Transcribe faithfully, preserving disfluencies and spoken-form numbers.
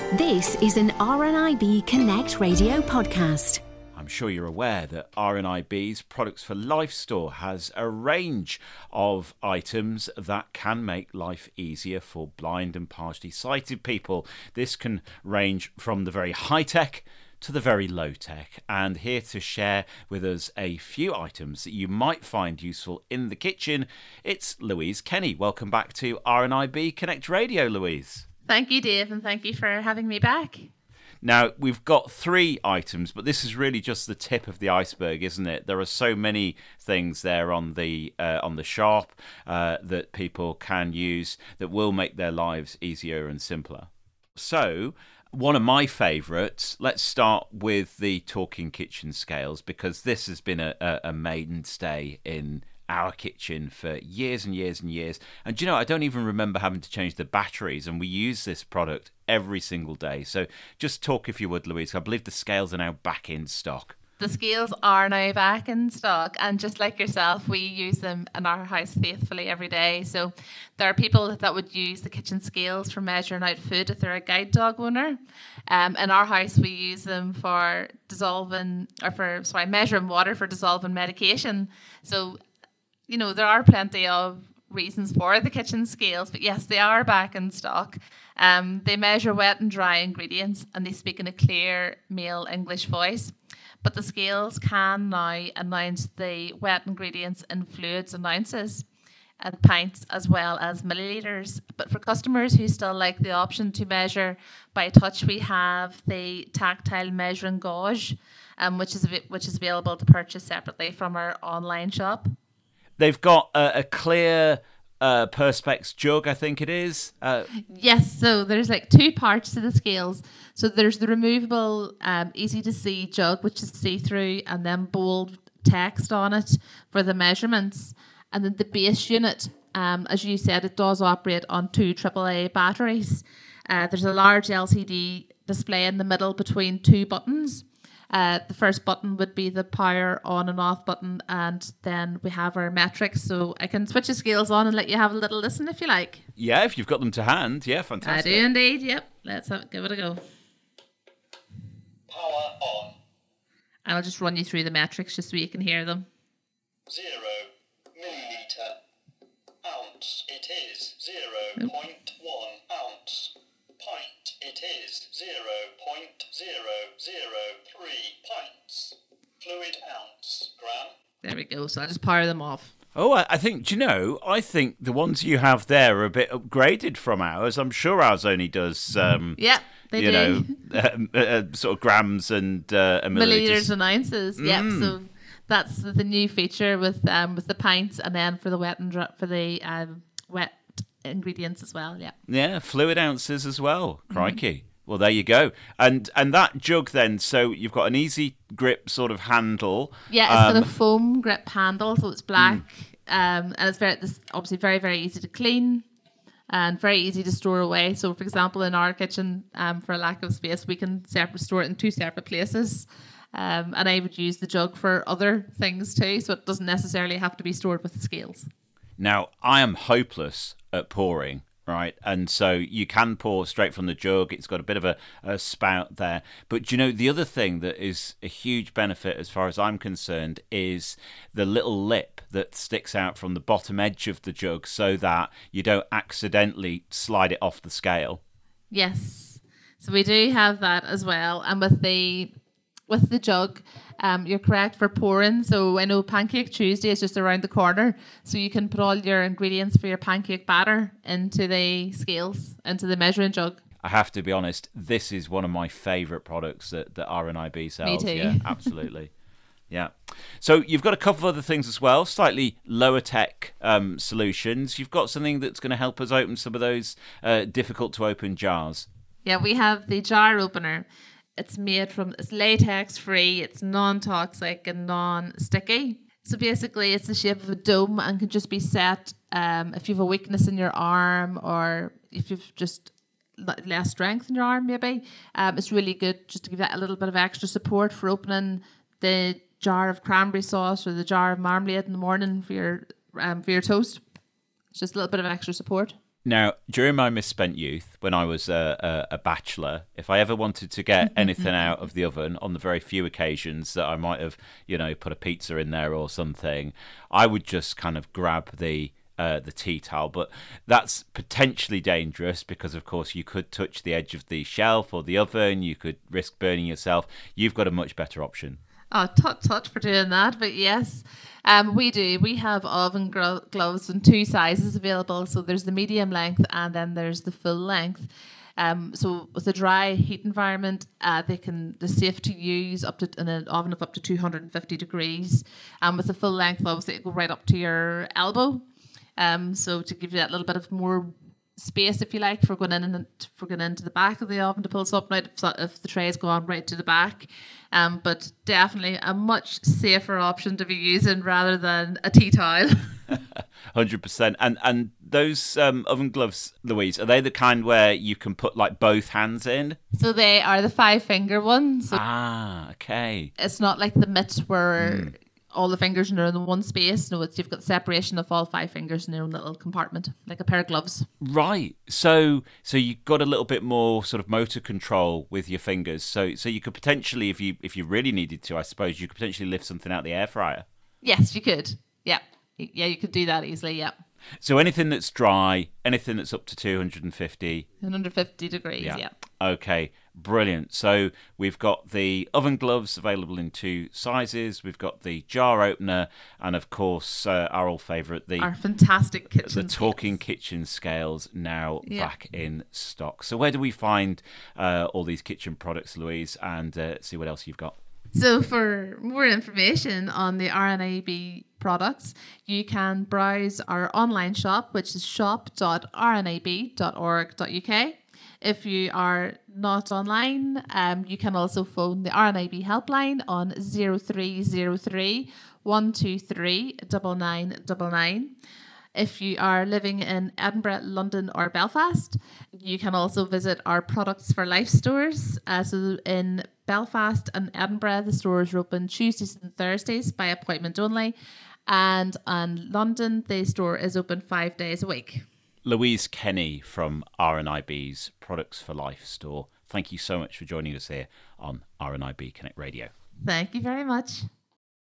This is an R N I B Connect radio podcast. I'm sure you're aware that R N I B's Products for Life store has a range of items that can make life easier for blind and partially sighted people. This can range from the very high-tech to the very low-tech. And here to share with us a few items that you might find useful in the kitchen, it's Louise Kenny. Welcome back to R N I B Connect Radio, Louise. Thank you, Dave, and thank you for having me back. Now, we've got three items, but this is really just the tip of the iceberg, isn't it? There are so many things there on the uh, on the shop uh, that people can use that will make their lives easier and simpler. So, one of my favourites, let's start with the talking kitchen scales, because this has been a, a, a mainstay in our kitchen for years and years and years. And do you know, I don't even remember having to change the batteries, and we use this product every single day. So just talk, if you would, Louise. I believe the scales are now back in stock. The scales are now back in stock, and just like yourself, we use them in our house faithfully every day. So there are people that would use the kitchen scales for measuring out food if they're a guide dog owner. Um, in our house, we use them for dissolving, or for, sorry, measuring water for dissolving medication. So you know, there are plenty of reasons for the kitchen scales, but yes, they are back in stock. Um, they measure wet and dry ingredients, and they speak in a clear male English voice. But the scales can now announce the wet ingredients in fluids and ounces and pints as well as milliliters. But for customers who still like the option to measure by touch, we have the tactile measuring gauge, um, which is which is available to purchase separately from our online shop. They've got a, a clear uh, Perspex jug, I think it is. Uh, yes, so there's like two parts to the scales. So there's the removable, um, easy-to-see jug, which is see-through, and then bold text on it for the measurements. And then the base unit, um, as you said, it does operate on two triple A batteries. Uh, there's a large L C D display in the middle between two buttons. Uh, the first button would be the power on and off button, and then we have our metrics. So I can switch the scales on and let you have a little listen if you like. Yeah, if you've got them to hand. Yeah, fantastic. I do indeed, yep. Let's have, give it a go. Power on. And I'll just run you through the metrics just so you can hear them. Zero milliliter. Ounce. It is zero point one ounce. Pint. It is zero point zero zero three pints. Fluid ounce. Gram. There we go. So I'll just power them off. Oh, I, I think, do you know, I think the ones you have there are a bit upgraded from ours. I'm sure ours only does, um, yeah, they you do. know, uh, uh, sort of grams and, uh, and milliliters. Milliliters and ounces. Mm. Yep. So that's the new feature with um, with the pints, and then for the wet and dry, for the um, wet ingredients as well. Yeah. Yeah, fluid ounces as well. Crikey. Mm. Well, there you go. And and that jug then, so you've got an easy grip sort of handle. Yeah, it's um, got a foam grip handle, so it's black. Mm. Um, and it's very, this obviously very, very easy to clean and very easy to store away. So, for example, in our kitchen, um, for a lack of space, we can separate, store it in two separate places. Um, and I would use the jug for other things too, so it doesn't necessarily have to be stored with the scales. Now, I am hopeless at pouring, right? And so you can pour straight from the jug. It's got a bit of a, a spout there. But, you know, the other thing that is a huge benefit as far as I'm concerned is the little lip that sticks out from the bottom edge of the jug so that you don't accidentally slide it off the scale. Yes. So we do have that as well. And with the with the jug, Um, you're correct for pouring. So I know Pancake Tuesday is just around the corner. So you can put all your ingredients for your pancake batter into the scales, into the measuring jug. I have to be honest, this is one of my favourite products that, that R N I B sells. Me too. Yeah, absolutely. Yeah. So you've got a couple of other things as well, slightly lower tech um, solutions. You've got something that's going to help us open some of those uh, difficult to open jars. Yeah, we have the jar opener. It's made from, it's latex free, it's non-toxic and non-sticky. So basically it's the shape of a dome and can just be set um, if you have a weakness in your arm, or if you've just less strength in your arm maybe. Um, it's really good just to give that a little bit of extra support for opening the jar of cranberry sauce or the jar of marmalade in the morning for your um, for your toast. It's just a little bit of extra support. Now, during my misspent youth, when I was a, a, a bachelor, if I ever wanted to get anything out of the oven on the very few occasions that I might have, you know, put a pizza in there or something, I would just kind of grab the uh, the tea towel. But that's potentially dangerous because, of course, you could touch the edge of the shelf or the oven. You could risk burning yourself. You've got a much better option. Oh, tut tut for doing that, but yes, um, we do. We have oven gro- gloves in two sizes available. So there's the medium length and then there's the full length. Um, so with a dry heat environment, uh, they can they're safe to use up to in an oven of up to two hundred fifty degrees. And um, with the full length, obviously, it go right up to your elbow. Um, so to give you that little bit of more space, if you like, for going in and for going into the back of the oven to pull something out if, if the tray is going right to the back. Um, but definitely a much safer option to be using rather than a tea towel. one hundred percent. And and those um, oven gloves, Louise, are they the kind where you can put like both hands in? So they are the five finger ones. So ah, okay. It's not like the mitt where mm. all the fingers are in the one space. No, it's you've got separation of all five fingers in their own little compartment, like a pair of gloves. Right. So so you got a little bit more sort of motor control with your fingers. So so you could potentially, if you if you really needed to, I suppose, you could potentially lift something out the air fryer. Yes, you could. Yeah. Yeah, you could do that easily, yeah. So anything that's dry, anything that's up to two hundred fifty. one hundred fifty degrees, yeah. yeah. Okay, brilliant. So we've got the oven gloves available in two sizes. We've got the jar opener, and of course, uh, our old favourite, the our fantastic kitchen the talking scales. kitchen scales, now yeah. back in stock. So where do we find uh, all these kitchen products, Louise, and uh, see what else you've got? So for more information on the R N I B products, you can browse our online shop, which is shop dot r n i b dot org dot u k. If you are not online, um, you can also phone the R N I B helpline on zero three zero three, one two three, nine nine nine nine. If you are living in Edinburgh, London or Belfast, you can also visit our Products for Life stores. Uh, so in Belfast and Edinburgh, the stores are open Tuesdays and Thursdays by appointment only. And in London, the store is open five days a week. Louise Kenny from R N I B's Products for Life store. Thank you so much for joining us here on R N I B Connect Radio. Thank you very much.